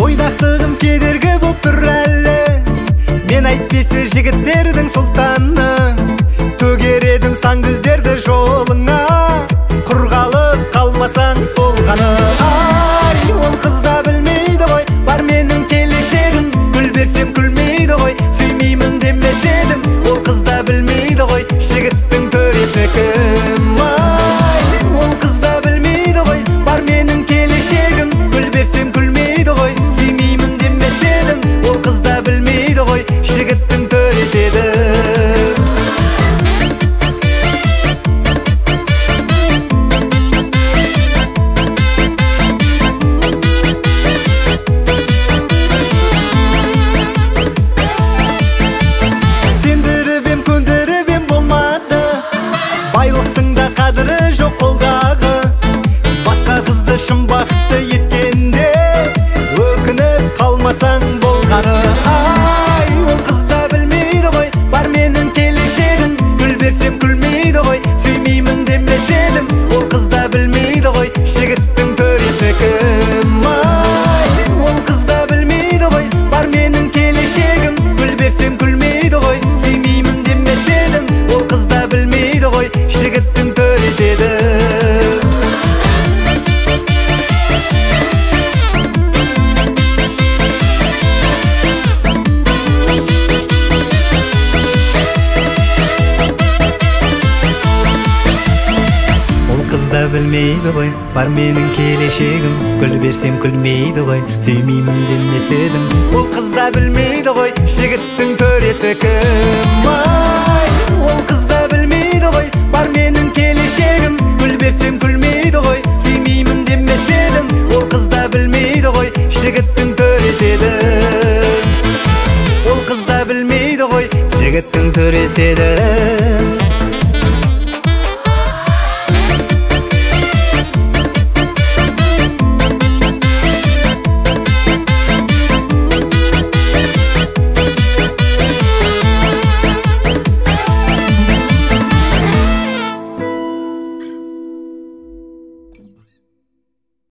Бойдақтығым кедергі боп тұр әлі, мен әйтпесі жігіттердің сұлтаны. Төгер едім саңгүлдерді жолыңа, құрғалы қалмасаң болғаны. Ай, ол қыз да білмейді ғой, бар менің келешегім. Гүл берсем күлмейді ғой, сүймеймін демес едім. Ол қыз да білмейді ғой, жігіттің төресі кім. Ай, ол қыз да білмейді ғой, бар менің келешегім. Гүл берсем күлмейді ғой, сүймеймін демес едім. Ол қыз да білмейді ғой, жігіттің төресі еді. Байлықтың да қадірі жоқ қолдағы, басқа қызды шын бақытты еткенде өкініп қалмасаң болғаны. Ай, ол қыз да білмейді ғой, бар менің келешегім. Гүл берсем күлмейді ғой, сүймеймін демес едім. Ол қыз да білмейді ғой, жігіттің төресі кім. Ай, ол қыз да білмейді ғой, бар менің келешегім. Гүл берсем күлмейді ғой, сүймеймін демес едім. Ол қыз да білмейді ғой, жігіттің төресі еді. Ол қыз да білмейді ғой, бар менің келешегім. Гүл берсем күлмейді ғой, сүймеймін демес едім. Ол қыз да білмейді ғой, жігіттің төресі кім. Ай, ол қыз да білмейді ғой, бар менің келешегім. Гүл берсем күлмейді ғой, сүймеймін демес едім. Ол қыз да білмейді ғой, жігіттің төресі еді. Ол қыз да білмейді ғой, жігіттің төресі еді.